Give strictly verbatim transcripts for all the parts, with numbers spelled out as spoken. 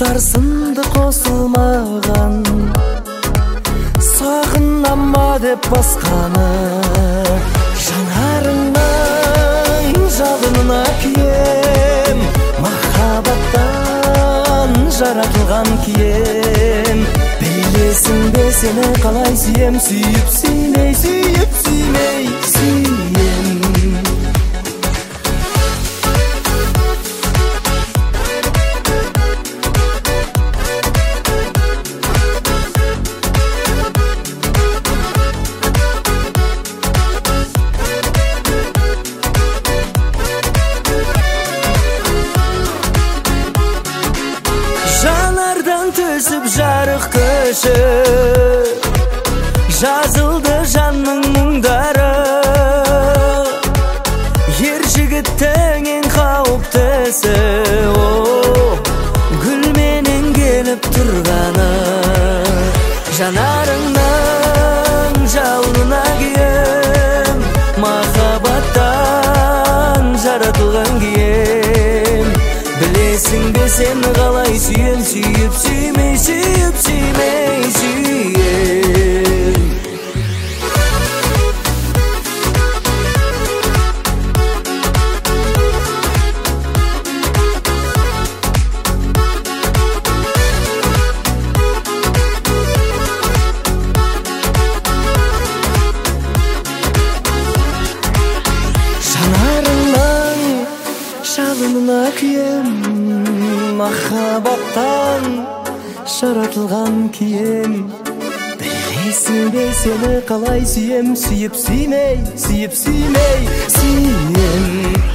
Бұлттар сынды қосылмаған, сағынама деп басқаны, жанарыңнан жалынына кием, махаббаттан жаратылған кием. Білесің бе сені қалай сүйем, сүйіп сүймей, сүйіп сүймей, сүйем. Жанардан түсіп жарық күші, жазылды жанның мұңдары. Ер жігіттің ең қауіптісі, гүлменен келіп тұрғаны. Жанарыңнан жалынына кием, махаббаттан жаратылған кием. Білесің бе сені қалай сүйем, сүйіп сүймей, сүйіп сүймей, сүйем. Жанарыңнан жалынына кием, махаббаттан жаратылған кием. Білесің бе сені қалай сүйем, сүйіп сүймей, сүйіп сүймей, сүйем.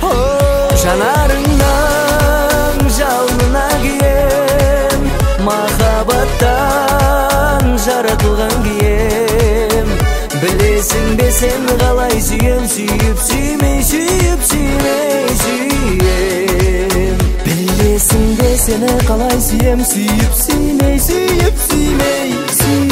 Жанарыңнан жалынына кием, махаббаттан жаратылған кием. Білесің бе сені қалай сүйем, сүйіп сүймей, сүйіп сүймей, сүйем. Білесің бе сені қалай сүйем, сүйіп сүймей, сүйіп сүймей, сүйем.